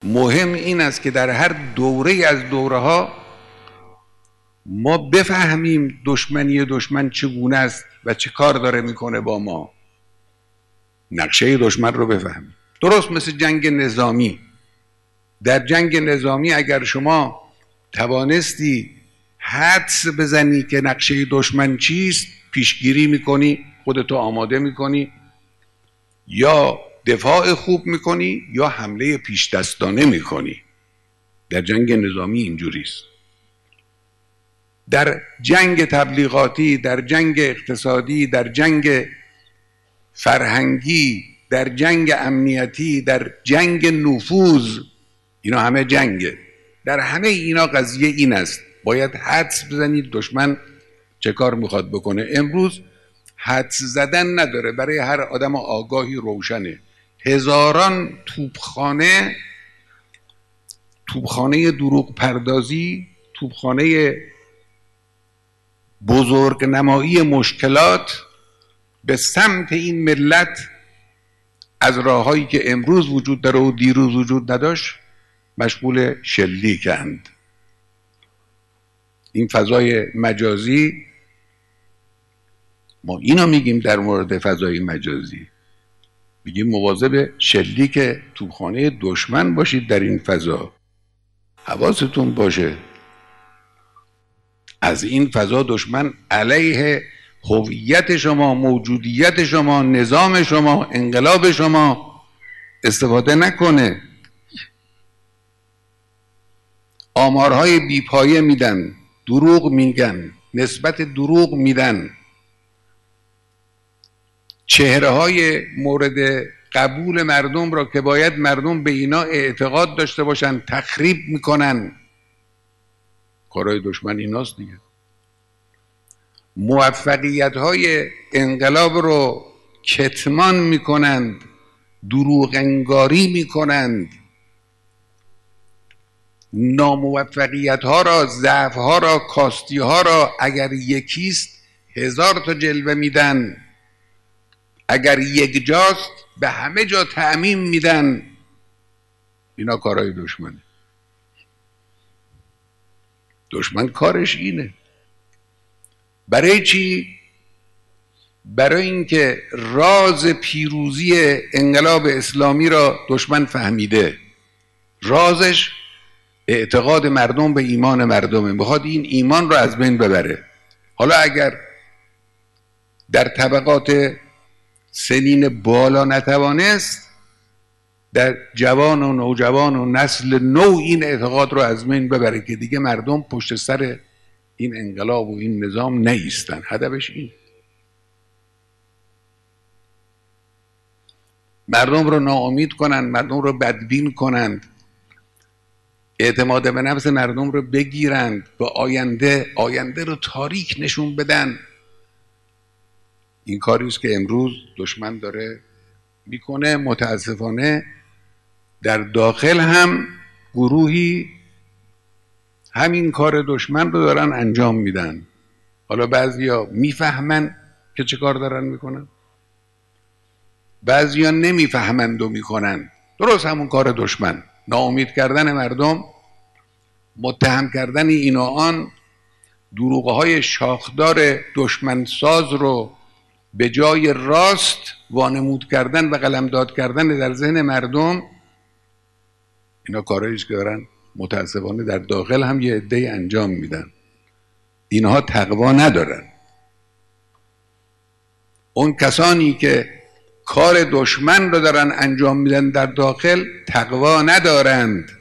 مهم این است که در هر دوره از دوره ها ما بفهمیم دشمن چگونه است و چه کار داره میکنه با ما، نقشه دشمن رو بفهمیم. درست مثل جنگ نظامی. در جنگ نظامی اگر شما توانستی حدس بزنی که نقشه دشمن چیست، پیشگیری میکنی، خودتو آماده میکنی، یا دفاع خوب میکنی یا حمله پیش دستانه میکنی. در جنگ نظامی اینجوریست. در جنگ تبلیغاتی، در جنگ اقتصادی، در جنگ فرهنگی، در جنگ امنیتی، در جنگ نفوذ، اینا همه جنگه. در همه اینا قضیه این است، باید حدس بزنید دشمن چه کار میخواد بکنه. امروز حدس زدن نداره، برای هر آدم آگاهی روشنه. هزاران توپخانه دروغ پردازی، توپخانه بزرگ نمایی مشکلات به سمت این ملت از راههایی که امروز وجود داره و دیروز وجود نداشت مشغول شلیکند. این فضای مجازی، ما اینا میگیم در مورد فضای مجازی، میگیم مواظب شلیک توپخانه دشمن باشید. در این فضا حواستون باشه، از این فضا دشمن علیه هویت شما، موجودیت شما، نظام شما، انقلاب شما استفاده نکنه. آمارهای بیپایه میدن، دروغ میگن، نسبت دروغ میدن، چهره‌های مورد قبول مردم را که باید مردم به اینا اعتقاد داشته باشن تخریب میکنن. کارهای دشمن ایناست دیگه. موفقیت‌های انقلاب رو کتمان میکنند، دروغ انگاری میکنند، ناموفقیت‌ها را، ضعف‌ها را، کاستی‌ها را اگر یکیست 1000 تا جلوه میدن، اگر یک جاست به همه جا تعمیم میدن. اینا کارهای دشمنه. دشمن کارش اینه. برای چی؟ برای اینکه راز پیروزی انقلاب اسلامی را دشمن فهمیده. رازش اعتقاد مردم به ایمان مردمه، میخواد این ایمان را از بین ببره. حالا اگر در طبقات سنین بالا نتوانست، در جوان و نوجوان و نسل نو این اعتقاد رو از بین ببره که دیگه مردم پشت سر این انقلاب و این نظام نیستن. هدفش این. مردم رو ناامید کنند، مردم رو بدبین کنند، اعتماد به نفس مردم رو بگیرند، به آینده رو تاریک نشون بدن. این کاری است که امروز دشمن داره میکنه. متاسفانه در داخل هم گروهی همین کار دشمن رو دارن انجام میدن. حالا بعضیا میفهمن که چه کار دارن میکنن، بعضیا نمیفهمند و میکنن. درست همون کار دشمن، ناامید کردن مردم، متهم کردن این و آن، دروغهای شاخدار دشمن ساز رو به جای راست وانمود کردن و قلمداد کردن در ذهن مردم. اینا کارهایی که دارن متاسفانه در داخل هم یه عده‌ای انجام میدن. اینها تقوا ندارن. اون کسانی که کار دشمن رو دارن انجام میدن در داخل تقوا ندارند.